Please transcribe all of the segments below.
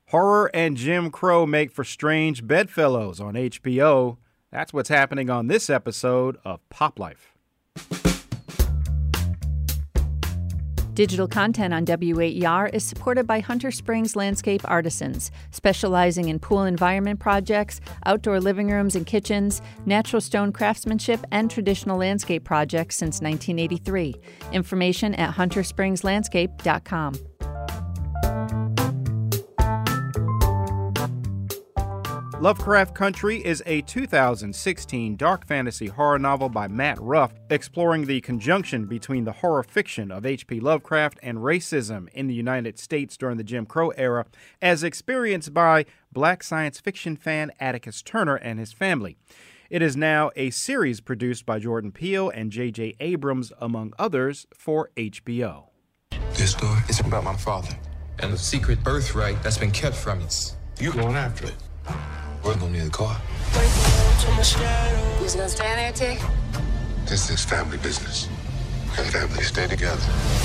Horror and Jim Crow make for strange bedfellows on HBO. That's what's happening on this episode of Pop Life. Digital content on W8ER is supported by Hunter Springs Landscape Artisans, specializing in pool environment projects, outdoor living rooms and kitchens, natural stone craftsmanship, and traditional landscape projects since 1983. Information at hunterspringslandscape.com. Lovecraft Country is a 2016 dark fantasy horror novel by Matt Ruff, exploring the conjunction between the horror fiction of H.P. Lovecraft and racism in the United States during the Jim Crow era, as experienced by Black science fiction fan Atticus Turner and his family. It is now a series produced by Jordan Peele and J.J. Abrams, among others, for HBO. This story is about my father and the secret birthright that's been kept from us. You going after it? We're gonna need a car. Who's gonna stand there, Tick? This is family business. And families stay together.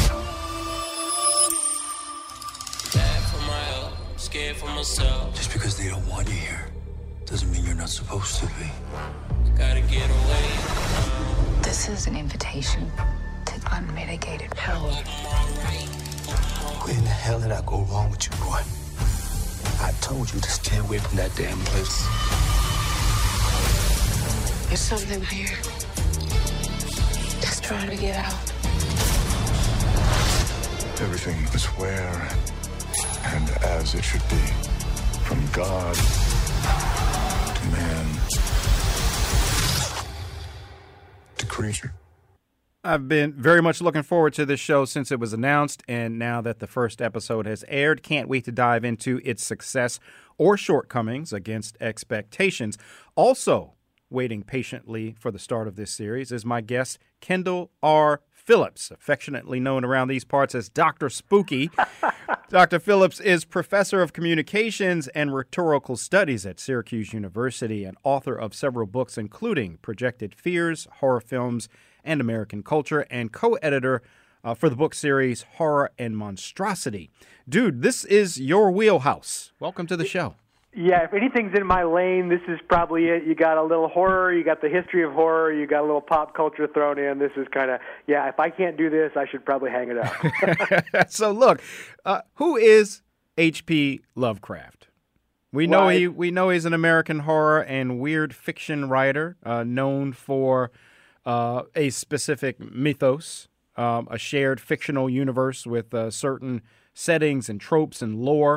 Scared for myself. Just because they don't want you here doesn't mean you're not supposed to be. Gotta get away. This is an invitation to unmitigated power. Where in the hell did I go wrong with you, boy? I told you to stay away from that damn place. There's something here that's trying to get out. Everything is where and as it should be. From God to man to creature. I've been very much looking forward to this show since it was announced, and now that the first episode has aired, can't wait to dive into its success or shortcomings against expectations. Also waiting patiently for the start of this series is my guest, Kendall R. Phillips, affectionately known around these parts as Dr. Spooky. Dr. Phillips is professor of communications and rhetorical studies at Syracuse University and author of several books, including Projected Fears, Horror Films, and American Culture, and co-editor for the book series Horror and Monstrosity. Dude, this is your wheelhouse. Welcome to the show. Yeah, if anything's in my lane, this is probably it. You got a little horror, you got the history of horror, you got a little pop culture thrown in. This is kind of, yeah, if I can't do this, I should probably hang it up. So look, who is H.P. Lovecraft? We know he's an American horror and weird fiction writer, known for a specific mythos, a shared fictional universe with certain settings and tropes and lore.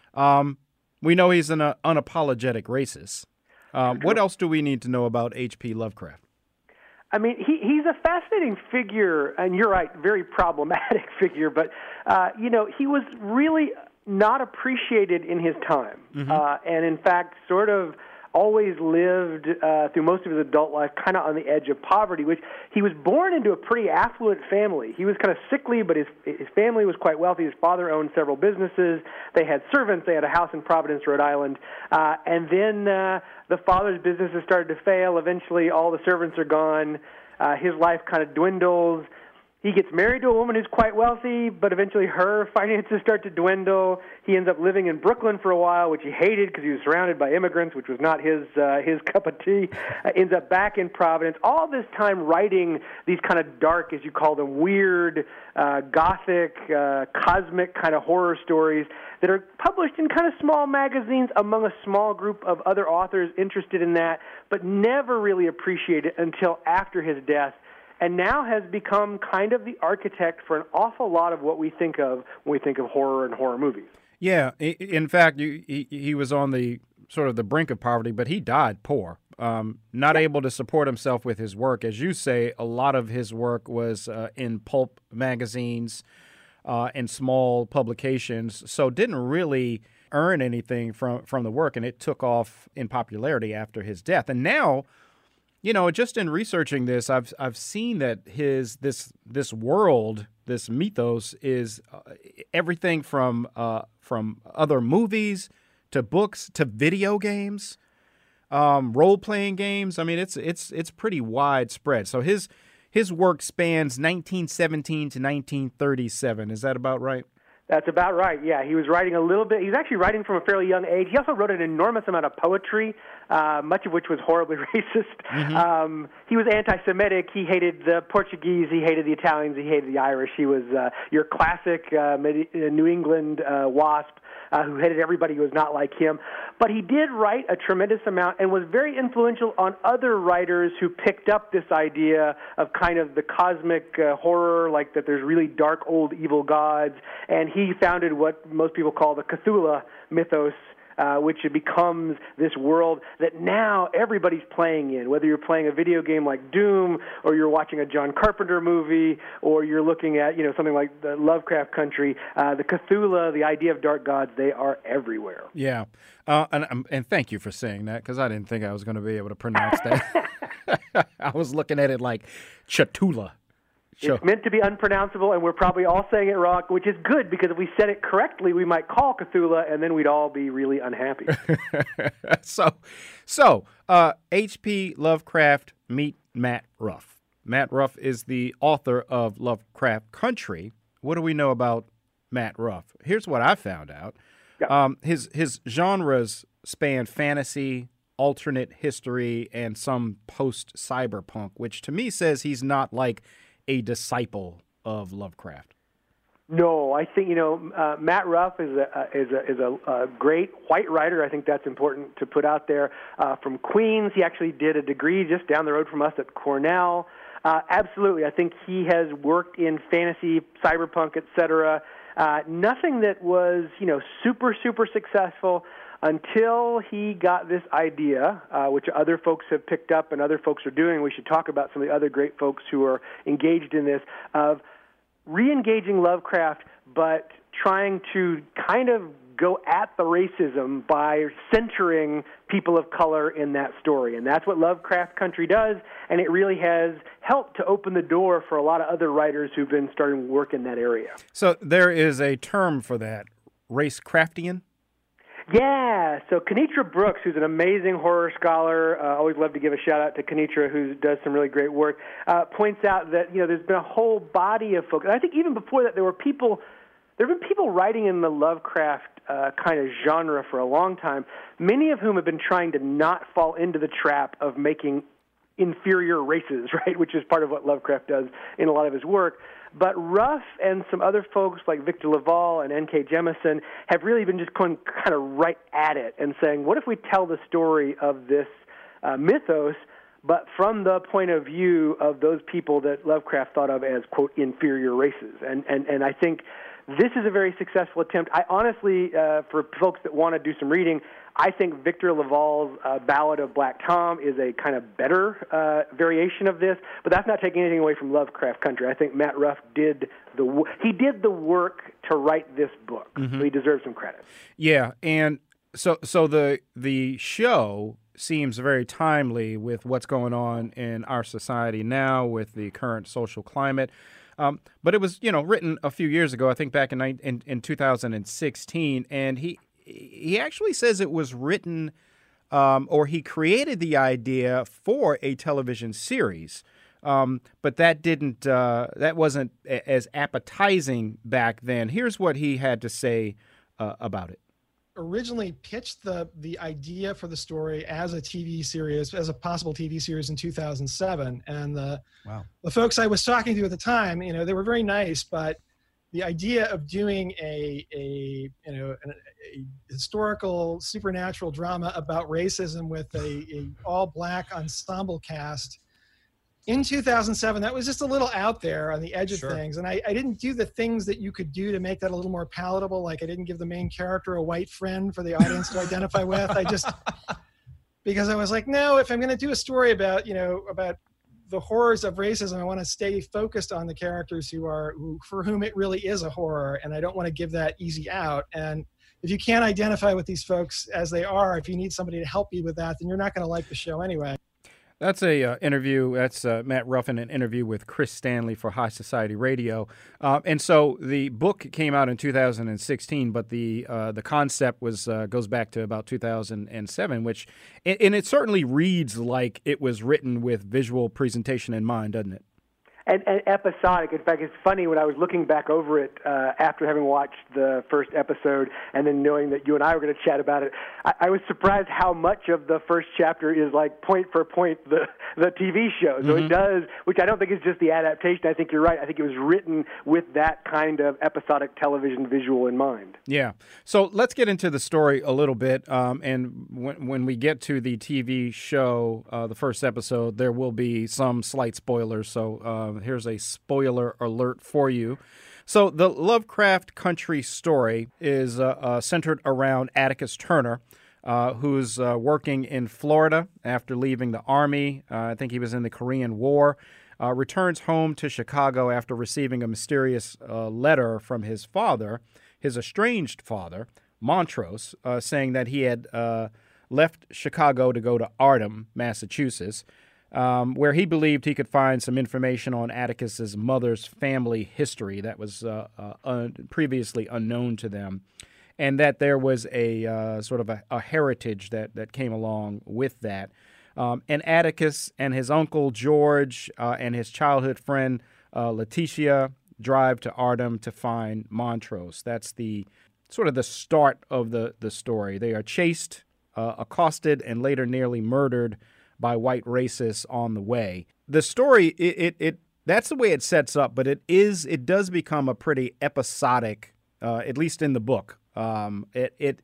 We know he's an unapologetic racist. What else do we need to know about H.P. Lovecraft? I mean, he's a fascinating figure, and you're right, very problematic figure, but, he was really not appreciated in his time. Mm-hmm. And in fact, sort of always lived through most of his adult life kind of on the edge of poverty, which he was born into a pretty affluent family. He was kind of sickly, but his family was quite wealthy. His father owned several businesses. They had servants. They had a house in Providence, Rhode Island. And then the father's businesses started to fail. Eventually, all the servants are gone. His life kind of dwindles. He gets married to a woman who's quite wealthy, but eventually her finances start to dwindle. He ends up living in Brooklyn for a while, which he hated because he was surrounded by immigrants, which was not his cup of tea. Ends up back in Providence. All this time writing these kind of dark, as you call them, weird, gothic, cosmic kind of horror stories that are published in kind of small magazines among a small group of other authors interested in that, but never really appreciated until after his death. And now has become kind of the architect for an awful lot of what we think of when we think of horror and horror movies. Yeah, in fact, he was on the sort of the brink of poverty, but he died poor, not able to support himself with his work. As you say, a lot of his work was in pulp magazines and small publications, so didn't really earn anything from the work, and it took off in popularity after his death. And now, just in researching this, I've seen that this world, this mythos, is everything from other movies to books to video games, role playing games. I mean, it's pretty widespread. So his work spans 1917 to 1937. Is that about right? That's about right. Yeah, he was writing a little bit. He was actually writing from a fairly young age. He also wrote an enormous amount of poetry, much of which was horribly racist. Mm-hmm. He was anti-Semitic. He hated the Portuguese. He hated the Italians. He hated the Irish. He was your classic New England WASP who hated everybody who was not like him. But he did write a tremendous amount and was very influential on other writers who picked up this idea of kind of the cosmic horror, like that there's really dark, old, evil gods. And he founded what most people call the Cthulhu mythos, which becomes this world that now everybody's playing in, whether you're playing a video game like Doom, or you're watching a John Carpenter movie, or you're looking at something like the Lovecraft Country. The Cthulhu, the idea of dark gods, they are everywhere. Yeah, and thank you for saying that, because I didn't think I was going to be able to pronounce that. I was looking at it like Cthulhu. Sure. It's meant to be unpronounceable, and we're probably all saying it wrong, which is good, because if we said it correctly, we might call Cthulhu, and then we'd all be really unhappy. So, H.P. Lovecraft meet Matt Ruff. Matt Ruff is the author of Lovecraft Country. What do we know about Matt Ruff? Here's what I found out. Yeah. His genres span fantasy, alternate history, and some post-cyberpunk, which to me says he's not like a disciple of Lovecraft. No, I think Matt Ruff is a great white writer. I think that's important to put out there. From Queens, he actually did a degree just down the road from us at Cornell. Absolutely, I think he has worked in fantasy, cyberpunk, etc. Nothing that was super successful until he got this idea, which other folks have picked up and other folks are doing. We should talk about some of the other great folks who are engaged in this, of re-engaging Lovecraft, but trying to kind of go at the racism by centering people of color in that story. And that's what Lovecraft Country does, and it really has helped to open the door for a lot of other writers who've been starting work in that area. So there is a term for that, Racecraftian? Yeah, so Kenitra Brooks, who's an amazing horror scholar, always love to give a shout-out to Kenitra, who does some really great work, points out that, there's been a whole body of folks. And I think even before that, there have been people writing in the Lovecraft kind of genre for a long time, many of whom have been trying to not fall into the trap of making inferior races, right, which is part of what Lovecraft does in a lot of his work. But Ruff and some other folks like Victor LaValle and N.K. Jemisin have really been just going kind of right at it and saying, what if we tell the story of this mythos, but from the point of view of those people that Lovecraft thought of as, quote, inferior races? And I think this is a very successful attempt. I honestly, for folks that want to do some reading, I think Victor LaValle's Ballad of Black Tom is a kind of better variation of this, but that's not taking anything away from Lovecraft Country. I think Matt Ruff did the work to write this book, so he deserves some credit. Yeah, and so the show seems very timely with what's going on in our society now with the current social climate. But it was, written a few years ago, I think back in 2016, and he actually says it was written or he created the idea for a television series, but that wasn't as appetizing back then. Here's what he had to say about it. Originally pitched the idea for the story as a TV series, as a possible TV series in 2007. And the folks I was talking to at the time, they were very nice, but the idea of doing a historical supernatural drama about racism with a all black ensemble cast in 2007, that was just a little out there on the edge of things. And I didn't do the things that you could do to make that a little more palatable. Like I didn't give the main character a white friend for the audience to identify with. Because I was like, no, if I'm going to do a story about the horrors of racism, I want to stay focused on the characters for whom it really is a horror. And I don't want to give that easy out. And if you can't identify with these folks as they are, if you need somebody to help you with that, then you're not going to like the show anyway. That's a interview. That's Matt Ruff in an interview with Chris Stanley for High Society Radio. And so the book came out in 2016, but the concept goes back to about 2007, which and it certainly reads like it was written with visual presentation in mind, doesn't it? and episodic. In fact, it's funny, when I was looking back over it after having watched the first episode and then knowing that you and I were going to chat about it, I was surprised how much of the first chapter is like point for point the TV show. So it does, which I don't think is just the adaptation. I think you're right. I think it was written with that kind of episodic television visual in mind. Yeah. So let's get into the story a little bit. And when we get to the TV show, the first episode, there will be some slight spoilers. So here's a spoiler alert for you. So the Lovecraft Country story is centered around Atticus Turner, who's working in Florida after leaving the Army. I think he was in the Korean War. Returns home to Chicago after receiving a mysterious letter from his father, his estranged father, Montrose, saying that he had left Chicago to go to Ardham, Massachusetts, where he believed he could find some information on Atticus's mother's family history that was previously unknown to them, and that there was a sort of a heritage that came along with that. And Atticus and his uncle George and his childhood friend Letitia drive to Ardham to find Montrose. That's the sort of the start of the story. They are chased, accosted, and later nearly murdered by white racists on the way. The story, it that's the way it sets up, but it does become a pretty episodic, at least in the book. It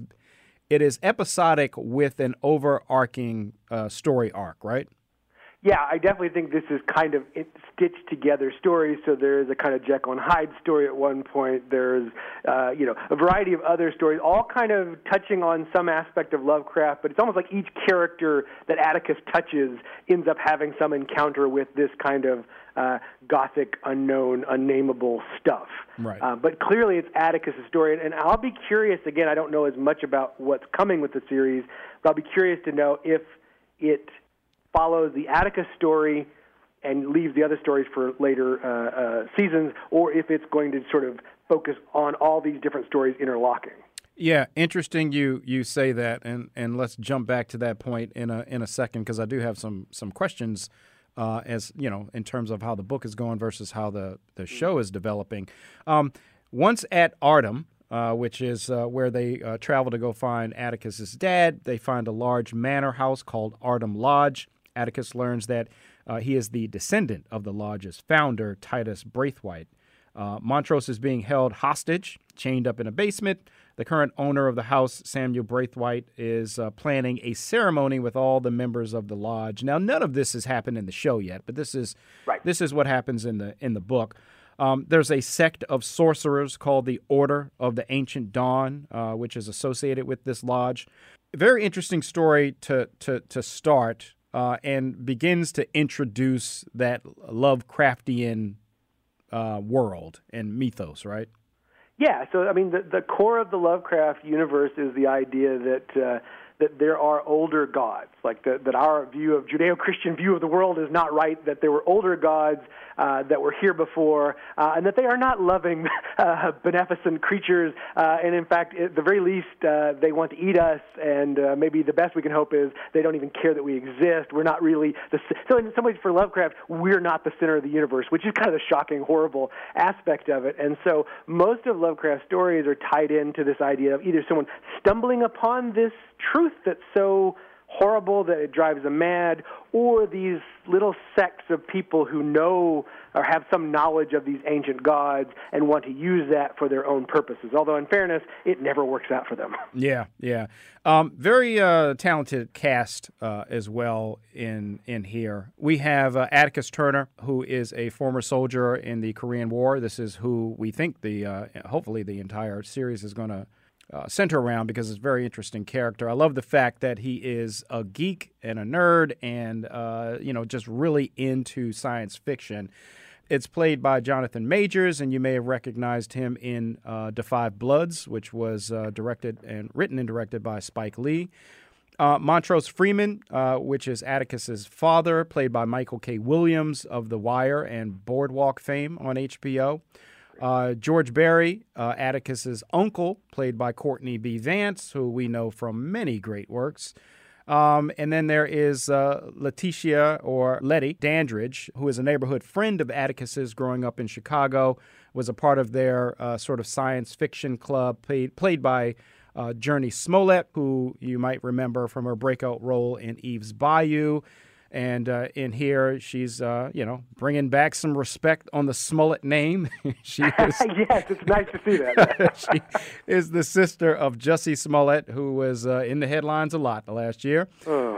is episodic with an overarching story arc, right? Yeah, I definitely think this is kind of stitched together stories. So there is a kind of Jekyll and Hyde story at one point. There's, a variety of other stories, all kind of touching on some aspect of Lovecraft. But it's almost like each character that Atticus touches ends up having some encounter with this kind of gothic, unknown, unnameable stuff. Right. But clearly it's Atticus' story. And I'll be curious, again, I don't know as much about what's coming with the series, but I'll be curious to know if it follows the Atticus story and leaves the other stories for later seasons, or if it's going to sort of focus on all these different stories interlocking. Yeah, interesting you say that, and let's jump back to that point in a second, because I do have some questions as you know, in terms of how the book is going versus how the show is developing. Once at Ardham, which is where they travel to go find Atticus's dad, they find a large manor house called Ardham Lodge. Atticus learns that he is the descendant of the lodge's founder, Titus Braithwaite. Montrose is being held hostage, chained up in a basement. The current owner of the house, Samuel Braithwaite, is planning a ceremony with all the members of the lodge. Now, none of this has happened in the show yet, but this is what happens in the book. There's a sect of sorcerers called the Order of the Ancient Dawn, which is associated with this lodge. A very interesting story to start, and begins to introduce that Lovecraftian world and mythos, right? Yeah, so I mean, the core of the Lovecraft universe is the idea that there are older gods, like that our view of Judeo-Christian view of the world is not right, that there were older gods that were here before, and that they are not loving, beneficent creatures, and in fact, at the very least, they want to eat us, and maybe the best we can hope is they don't even care that we exist. We're not really so in some ways for Lovecraft, we're not the center of the universe, which is kind of the shocking, horrible aspect of it. And so most of Lovecraft's stories are tied into this idea of either someone stumbling upon this truth that's so horrible that it drives them mad, or these little sects of people who know or have some knowledge of these ancient gods and want to use that for their own purposes. Although, in fairness, it never works out for them. Yeah. Very talented cast as well in here. We have Atticus Turner, who is a former soldier in the Korean War. This is who we think hopefully the entire series is going to center around, because it's a very interesting character. I love the fact that he is a geek and a nerd and, just really into science fiction. It's played by Jonathan Majors, and you may have recognized him in Da 5 Bloods, which was written and directed by Spike Lee. Montrose Freeman, which is Atticus's father, played by Michael K. Williams of The Wire and Boardwalk fame on HBO. George Barry, Atticus's uncle, played by Courtney B. Vance, who we know from many great works. And then there is Letitia, or Letty Dandridge, who is a neighborhood friend of Atticus's growing up in Chicago, was a part of their sort of science fiction club, played by Jurnee Smollett, who you might remember from her breakout role in Eve's Bayou. And in here, she's, bringing back some respect on the Smollett name. She is, yes, it's nice to see that. She is the sister of Jussie Smollett, who was in the headlines a lot the last year.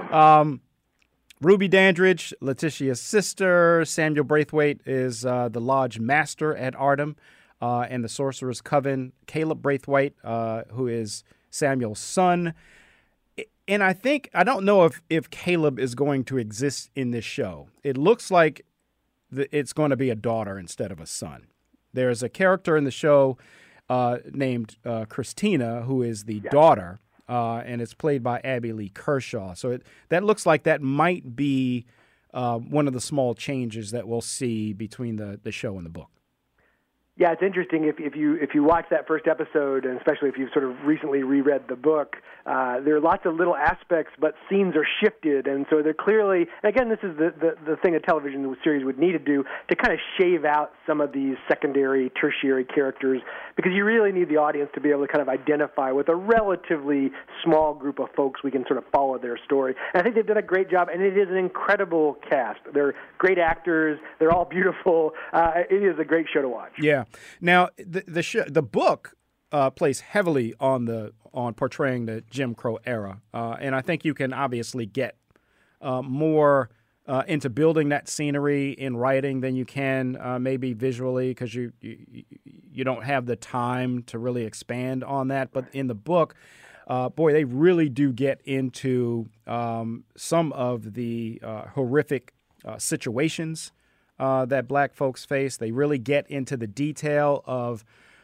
Ruby Dandridge, Letitia's sister. Samuel Braithwaite is the lodge master at Ardham and the Sorcerer's Coven. Caleb Braithwaite, who is Samuel's son. And I don't know if Caleb is going to exist in this show. It looks like it's going to be a daughter instead of a son. There's a character in the show named Christina, who is the daughter, and it's played by Abby Lee Kershaw. So that looks like that might be one of the small changes that we'll see between the show and the book. Yeah, it's interesting if you watch that first episode, and especially if you've sort of recently reread the book, there are lots of little aspects, but scenes are shifted, and so they're clearly. And again, this is the thing a television series would need to do to kind of shave out some of these secondary, tertiary characters, because you really need the audience to be able to kind of identify with a relatively small group of folks. We can sort of follow their story, and I think they've done a great job, and it is an incredible cast. They're great actors. They're all beautiful. It is a great show to watch. Yeah. Now, the book plays heavily on portraying the Jim Crow era, and I think you can obviously get more into building that scenery in writing than you can maybe visually, because you don't have the time to really expand on that. But in the book, they really do get into some of the horrific situations that black folks face. They really get into the detail of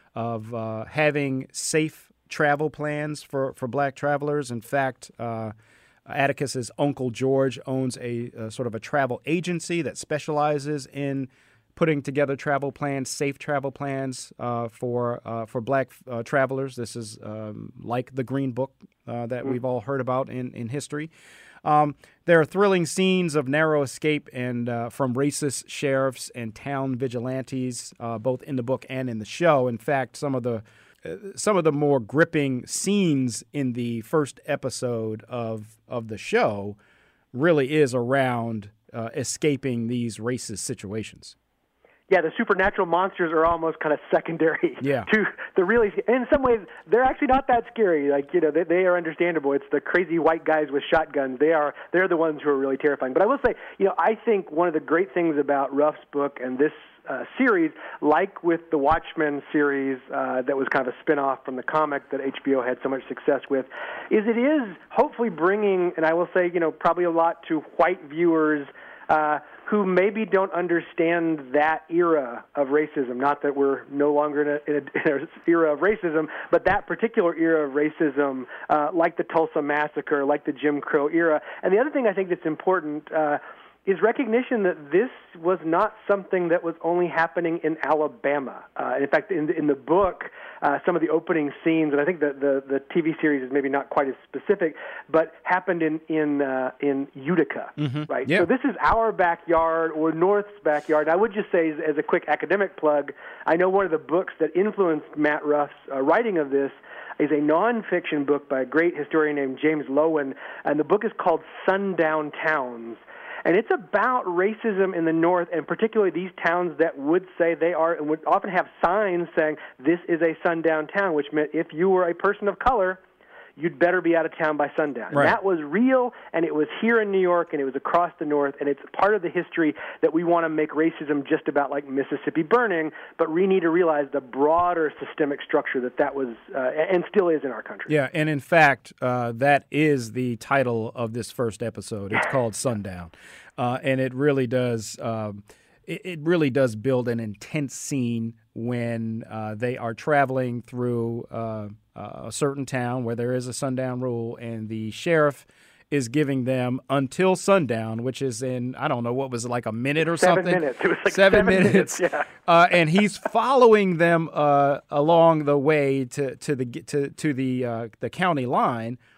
having safe travel plans for black travelers. In fact, Atticus's Uncle George owns a sort of a travel agency that specializes in putting together travel plans, safe travel plans for black travelers. This is like the Green Book that we've all heard about in history. There are thrilling scenes of narrow escape and from racist sheriffs and town vigilantes, both in the book and in the show. In fact, some of the more gripping scenes in the first episode of the show really is around escaping these racist situations. Yeah, the supernatural monsters are almost kind of secondary to the really. In some ways, they're actually not that scary. Like, they are understandable. It's the crazy white guys with shotguns. They're the ones who are really terrifying. But I will say, I think one of the great things about Ruff's book and this series, like with the Watchmen series that was kind of a spin-off from the comic that HBO had so much success with, is it is hopefully bringing, and I will say, probably a lot to white viewers who maybe don't understand that era of racism. Not that we're no longer in an era of racism, but that particular era of racism, like the Tulsa Massacre, like the Jim Crow era. And the other thing I think that's important is recognition that this was not something that was only happening in Alabama. In fact, in the book, some of the opening scenes, and I think the TV series is maybe not quite as specific, but happened in Utica, right? Yeah. So this is our backyard or North's backyard. And I would just say, as a quick academic plug, I know one of the books that influenced Matt Ruff's writing of this is a nonfiction book by a great historian named James Loewen, and the book is called Sundown Towns. And it's about racism in the North, and particularly these towns that would say they are, and would often have signs saying, this is a sundown town, which meant if you were a person of color, you'd better be out of town by sundown. Right. And that was real, and it was here in New York, and it was across the North, and it's part of the history that we want to make racism just about like Mississippi burning, but we need to realize the broader systemic structure that was and still is in our country. Yeah, and in fact, that is the title of this first episode. It's called Sundown, and it really does it really does build an intense scene when they are traveling through a certain town where there is a sundown rule, and the sheriff is giving them until sundown, which is in, I don't know, what was it, like a minute or 7 something? minutes. It was like 7 minutes. Yeah. And he's following them along the way to the county line.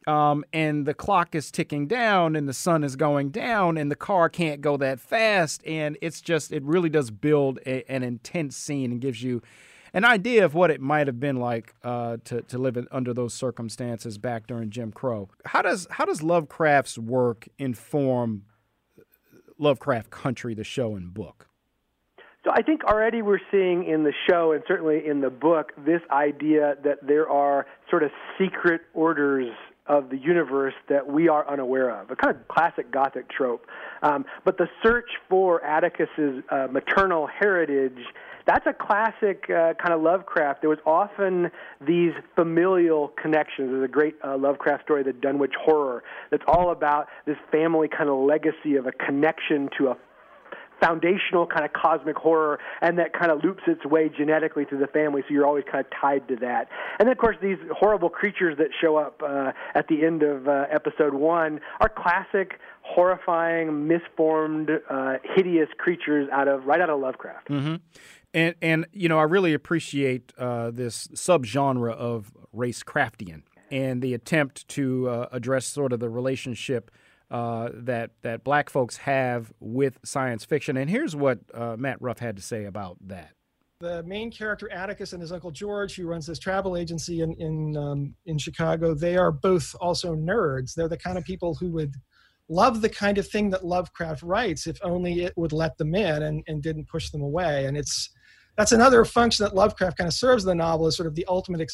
and the clock is ticking down and the sun is going down and the car can't go that fast. And it really does build an intense scene and gives you an idea of what it might have been like to live under those circumstances back during Jim Crow. How does Lovecraft's work inform Lovecraft Country, the show and book? So I think already we're seeing in the show and certainly in the book this idea that there are sort of secret orders of the universe that we are unaware of, a kind of classic Gothic trope. But the search for Atticus's maternal heritage, that's a classic kind of Lovecraft. There was often these familial connections. There's a great Lovecraft story, The Dunwich Horror, that's all about this family kind of legacy of a connection to a foundational kind of cosmic horror, and that kind of loops its way genetically through the family, so you're always kind of tied to that. And then, of course, these horrible creatures that show up at the end of episode 1 are classic, horrifying, misformed, hideous creatures right out of Lovecraft. Mm-hmm. And you know, I really appreciate this subgenre of racecraftian and the attempt to address sort of the relationship that black folks have with science fiction. And here's what Matt Ruff had to say about that. The main character, Atticus, and his uncle George, who runs this travel agency in Chicago, they are both also nerds. They're the kind of people who would love the kind of thing that Lovecraft writes if only it would let them in and didn't push them away. And that's another function that Lovecraft kind of serves in the novel, is sort of the ultimate,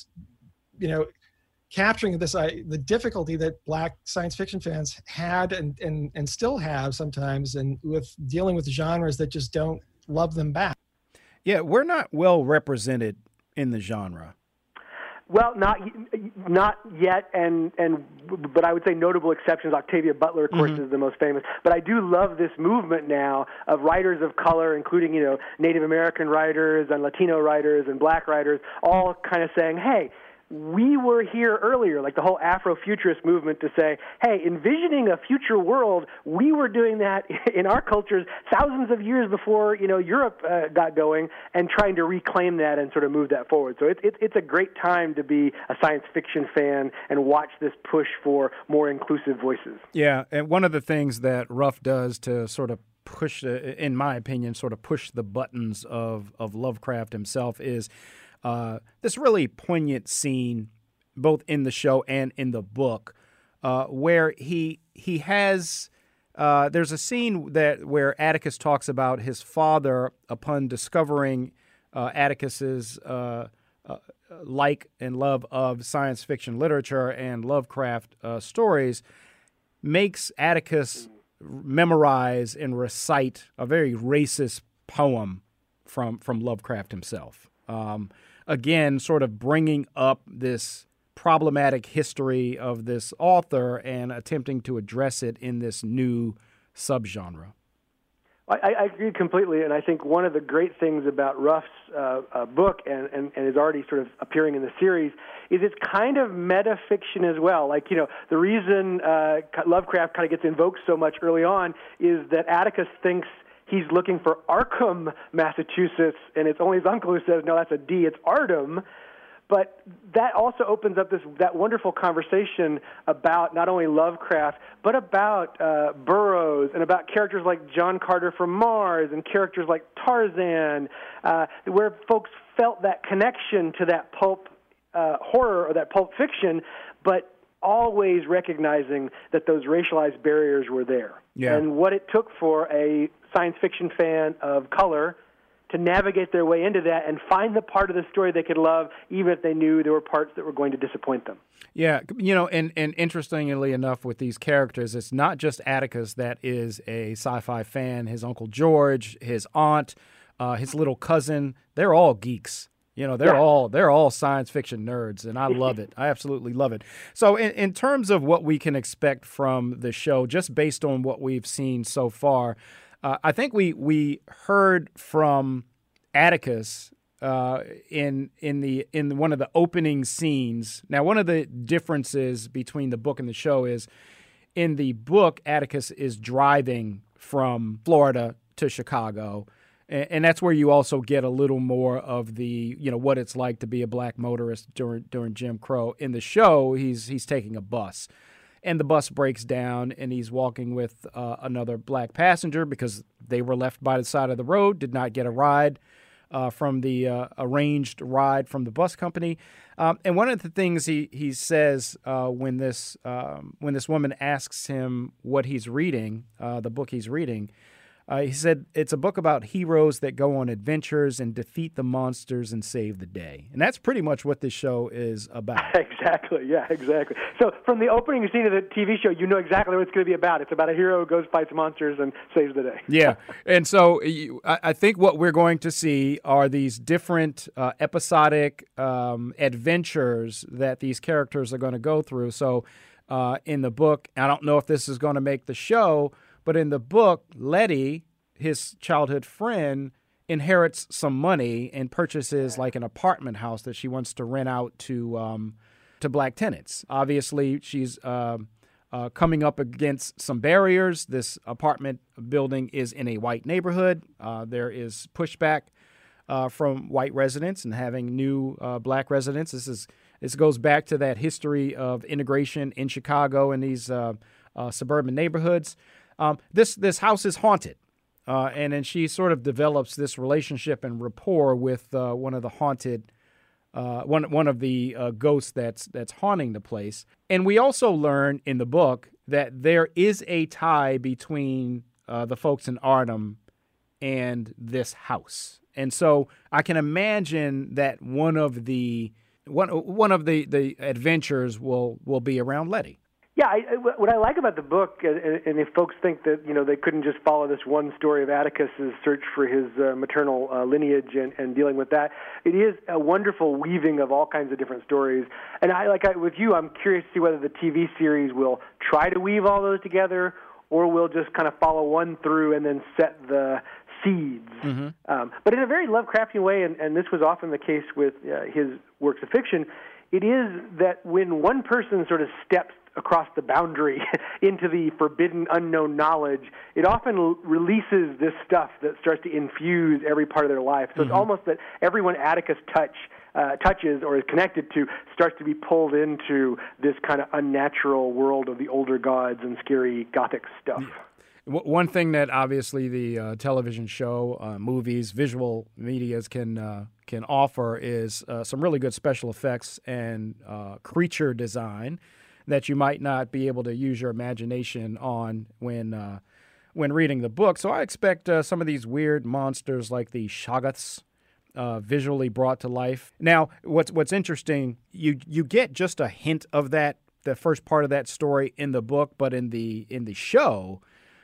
capturing the difficulty that black science fiction fans had and still have sometimes, and with dealing with genres that just don't love them back. Yeah, we're not well represented in the genre. Well, not yet, but I would say notable exceptions. Octavia Butler, of course, is the most famous. But I do love this movement now of writers of color, including Native American writers and Latino writers and black writers, all kind of saying, hey, we were here earlier, like the whole Afrofuturist movement, to say, hey, envisioning a future world, we were doing that in our cultures thousands of years before, Europe got going, and trying to reclaim that and sort of move that forward. So it's a great time to be a science fiction fan and watch this push for more inclusive voices. Yeah, and one of the things that Ruff does to sort of push, in my opinion, sort of push the buttons of Lovecraft himself is this really poignant scene, both in the show and in the book, where he has there's a scene where Atticus talks about his father upon discovering Atticus's like and love of science fiction literature and Lovecraft stories, makes Atticus memorize and recite a very racist poem from Lovecraft himself. Again, sort of bringing up this problematic history of this author and attempting to address it in this new subgenre. I agree completely, and I think one of the great things about Ruff's book and is already sort of appearing in the series is it's kind of metafiction as well. Like, the reason Lovecraft kind of gets invoked so much early on is that Atticus thinks he's looking for Arkham, Massachusetts, and it's only his uncle who says, no, that's a D, it's Ardham. But that also opens up that wonderful conversation about not only Lovecraft, but about Burroughs and about characters like John Carter from Mars and characters like Tarzan, where folks felt that connection to that pulp horror or that pulp fiction, but always recognizing that those racialized barriers were there. Yeah. And what it took for a science fiction fan of color to navigate their way into that and find the part of the story they could love, even if they knew there were parts that were going to disappoint them. Yeah, and interestingly enough with these characters, it's not just Atticus that is a sci-fi fan. His Uncle George, his aunt, his little cousin, they're all geeks. They're all science fiction nerds, and I love it. I absolutely love it. So in terms of what we can expect from the show, just based on what we've seen so far, I think we heard from Atticus in one of the opening scenes. Now, one of the differences between the book and the show is in the book, Atticus is driving from Florida to Chicago. And that's where you also get a little more of the, what it's like to be a black motorist during Jim Crow. In the show, he's taking a bus, and the bus breaks down, and he's walking with another black passenger because they were left by the side of the road, did not get a ride from the arranged ride from the bus company. And one of the things he says when this woman asks him what he's reading, the book he's reading, he said, it's a book about heroes that go on adventures and defeat the monsters and save the day. And that's pretty much what this show is about. Exactly. Yeah, exactly. So from the opening scene of the TV show, you know exactly what it's going to be about. It's about a hero who goes, fights monsters, and saves the day. Yeah. And so I think what we're going to see are these different episodic adventures that these characters are going to go through. So in the book, I don't know if this is going to make the show, but in the book, Letty, his childhood friend, inherits some money and purchases like an apartment house that she wants to rent out to black tenants. Obviously, she's coming up against some barriers. This apartment building is in a white neighborhood. There is pushback from white residents and having new black residents. This goes back to that history of integration in Chicago and these suburban neighborhoods. This house is haunted, and then she sort of develops this relationship and rapport with one of the haunted, one of the ghosts that's haunting the place. And we also learn in the book that there is a tie between the folks in Arnhem and this house, and so I can imagine that one of the adventures will be around Letty. Yeah, what I like about the book, and if folks think that they couldn't just follow this one story of Atticus's search for his maternal lineage and dealing with that, it is a wonderful weaving of all kinds of different stories. And with you, I'm curious to see whether the TV series will try to weave all those together, or will just kind of follow one through and then set the seeds. Mm-hmm. But in a very Lovecraftian way, and this was often the case with his works of fiction, it is that when one person sort of steps across the boundary into the forbidden, unknown knowledge, it often releases this stuff that starts to infuse every part of their life. So It's almost that everyone Atticus touches or is connected to starts to be pulled into this kind of unnatural world of the older gods and scary Gothic stuff. One thing that obviously the television show, movies, visual medias can offer is some really good special effects and creature design that you might not be able to use your imagination on when reading the book. So I expect some of these weird monsters like the Shoggoths visually brought to life. Now, what's interesting, you get just a hint of that, the first part of that story in the book, but in the show,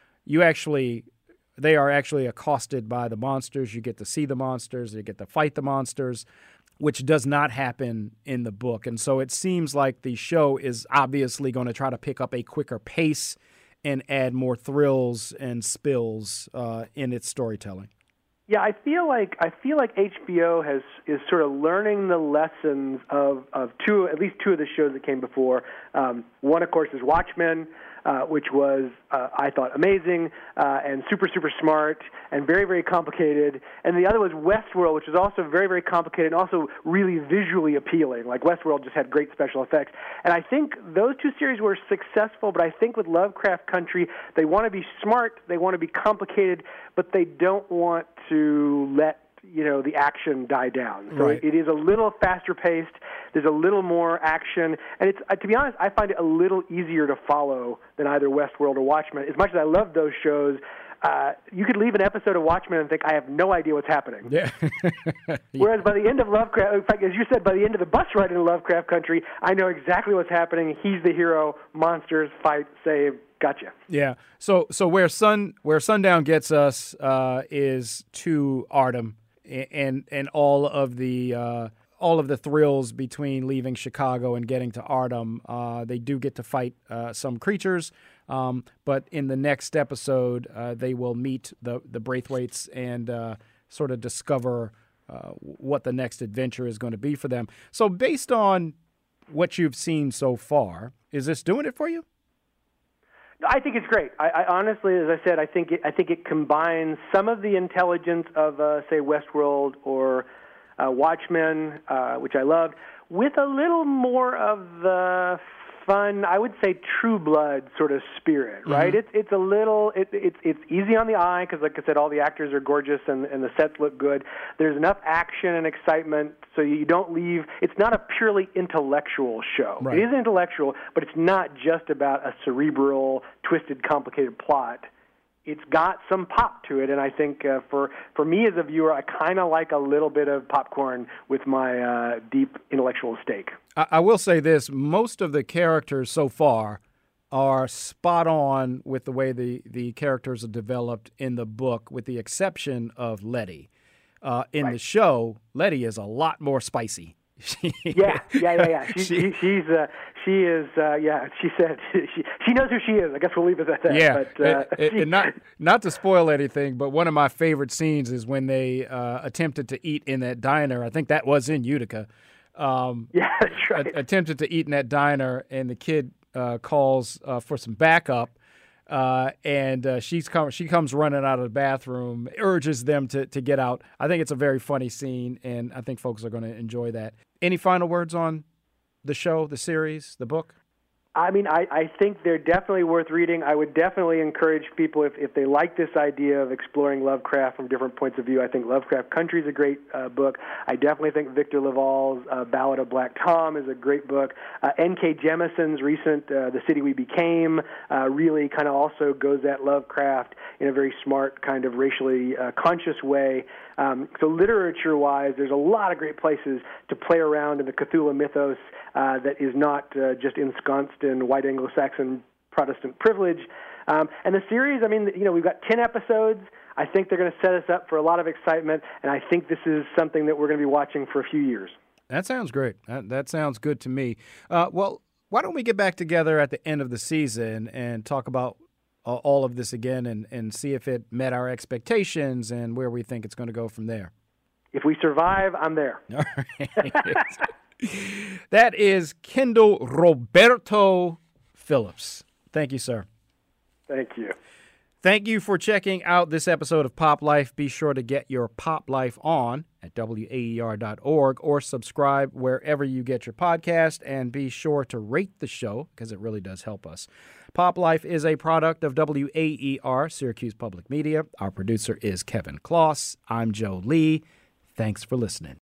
they are actually accosted by the monsters. You get to see the monsters. You get to fight the monsters, which does not happen in the book. And so it seems like the show is obviously going to try to pick up a quicker pace and add more thrills and spills in its storytelling. Yeah, I feel like HBO is sort of learning the lessons of at least two of the shows that came before. One, of course, is Watchmen, which was, I thought, amazing and super, super smart and very, very complicated. And the other was Westworld, which was also very, very complicated and also really visually appealing. Like Westworld just had great special effects. And I think those two series were successful, but I think with Lovecraft Country, they want to be smart, they want to be complicated, but they don't want to let the action die down. So right. It is a little faster paced. There's a little more action, and it's to be honest, I find it a little easier to follow than either Westworld or Watchmen. As much as I love those shows, you could leave an episode of Watchmen and think, I have no idea what's happening. Yeah. Whereas by the end of Lovecraft, in fact, as you said, by the end of the bus ride in Lovecraft Country, I know exactly what's happening. He's the hero. Monsters, fight, save. Gotcha. Yeah. So where Sundown gets us is to Arnhem and all of the thrills between leaving Chicago and getting to Arnhem. They do get to fight some creatures, but in the next episode, they will meet the Braithwaites and sort of discover what the next adventure is going to be for them. So based on what you've seen so far, is this doing it for you? I think it's great. I honestly, as I said, I think it combines some of the intelligence of, say, Westworld or Watchmen, which I loved, with a little more of the fun, I would say, True Blood sort of spirit, right? It's a little, it's easy on the eye because, like I said, all the actors are gorgeous and the sets look good. There's enough action and excitement so you don't leave. It's not a purely intellectual show. Right. It is intellectual, but it's not just about a cerebral, twisted, complicated plot. It's got some pop to it, and I think for me as a viewer, I kind of like a little bit of popcorn with my deep intellectual stake. I will say this. Most of the characters so far are spot on with the way the characters are developed in the book, with the exception of Letty. In the show, Letty is a lot more spicy. Yeah. She said she knows who she is. I guess we'll leave it at that. Yeah, but, and not to spoil anything, but one of my favorite scenes is when they attempted to eat in that diner. I think that was in Utica. Yeah, that's right. Attempted to eat in that diner, and the kid calls for some backup. And she comes running out of the bathroom, urges them to get out. I think it's a very funny scene, and I think folks are going to enjoy that. Any final words on the show, the series, the book? I mean, I think they're definitely worth reading. I would definitely encourage people, if they like this idea of exploring Lovecraft from different points of view. I think Lovecraft Country is a great book. I definitely think Victor LaValle's Ballad of Black Tom is a great book. N.K. Jemison's recent The City We Became really kind of also goes at Lovecraft in a very smart, kind of racially conscious way. So literature-wise, there's a lot of great places to play around in the Cthulhu mythos that is not just ensconced in white Anglo-Saxon Protestant privilege. And the series, I mean, we've got 10 episodes. I think they're going to set us up for a lot of excitement, and I think this is something that we're going to be watching for a few years. That sounds great. That sounds good to me. Well, why don't we get back together at the end of the season and talk about all of this again and see if it met our expectations and where we think it's going to go from there. If we survive, I'm there. All right. That is Kendall Roberto Phillips. Thank you, sir. Thank you. Thank you for checking out this episode of Pop Life. Be sure to get your Pop Life on at WAER.org or subscribe wherever you get your podcast, and be sure to rate the show because it really does help us. Pop Life is a product of WAER, Syracuse Public Media. Our producer is Kevin Kloss. I'm Joe Lee. Thanks for listening.